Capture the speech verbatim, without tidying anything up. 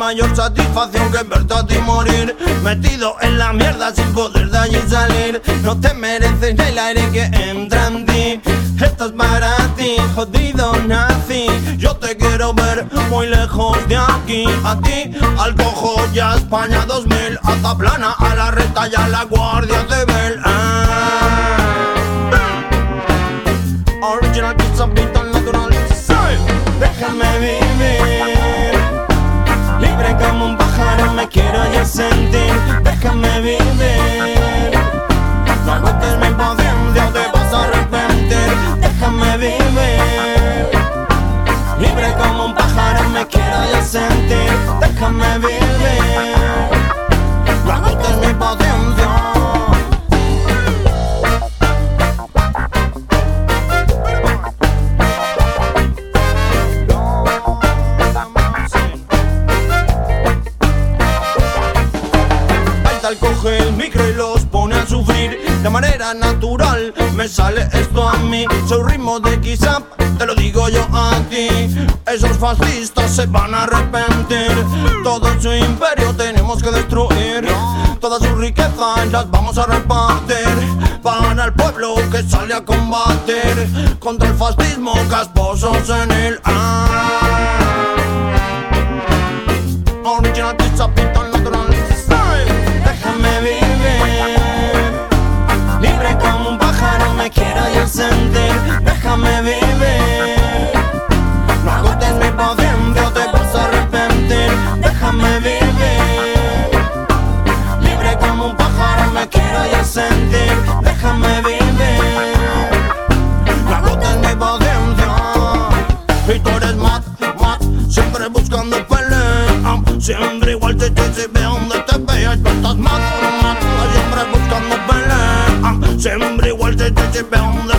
mayor satisfacción que verte a ti morir, metido en la mierda sin poder de allí salir. No te mereces el aire que entra en ti, esto es para ti, jodido nazi. Yo te quiero ver muy lejos de aquí, a ti, al cojo ya España dos mil, a Zaplana, a la Reta y a la Guardia Civil. Ah. Original pizza, vital, natural. Déjame vivir, libre como un pájaro me quiero yo sentir. Déjame vivir, no agotes mi paciencia o te vas a arrepentir. Déjame vivir, libre como un pájaro me quiero yo sentir. Déjame vivir, no agotes mi paciencia. Coge el micro y los pone a sufrir de manera natural, me sale esto a mí. Soy ritmo de X-Up, te lo digo yo a ti. Esos fascistas se van a arrepentir, todo su imperio tenemos que destruir. Todas sus riquezas las vamos a repartir para el pueblo que sale a combatir contra el fascismo, casposos en el ah. Original pizza, pinta natural. Déjame vivir, libre como un pájaro me quiero yo sentir. Déjame vivir, no agotes mi paciencia o te vas a arrepentir. Déjame vivir, libre como un pájaro me quiero yo sentir. Déjame vivir, no agotes mi paciencia. Y tú eres mad, mad, siempre buscando pelea, siempre igual te te ve donde te veas. Tú estás mad, mad, siempre buscando pelea, siempre igual te te ve donde